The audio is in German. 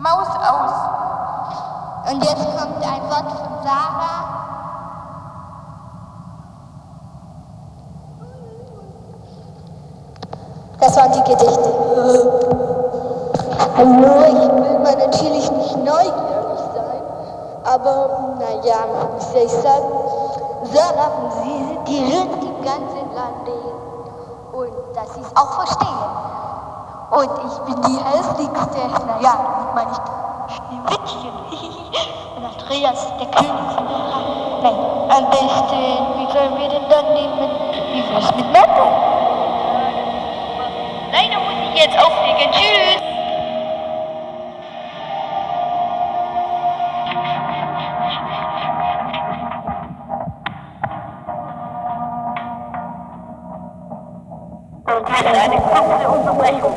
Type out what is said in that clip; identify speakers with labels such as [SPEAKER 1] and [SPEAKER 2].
[SPEAKER 1] Maus aus. Und jetzt kommt ein Wort von Sarah.
[SPEAKER 2] Das waren die Gedichte. Hallo, ich will mal natürlich nicht neugierig sein, aber naja, wie soll ich sagen, Sarah, die hört im ganzen Lande und dass sie es auch verstehen. Und ich bin die hässlichste, naja, meine ich Schneewittchen. Und Andreas, der König von Sarah. Nein, am besten, wie sollen wir denn dann nehmen? Wie wär's mit Mette?
[SPEAKER 1] Leider muss ich jetzt auflegen. Tschüss.
[SPEAKER 3] Eine kurze Unterbrechung.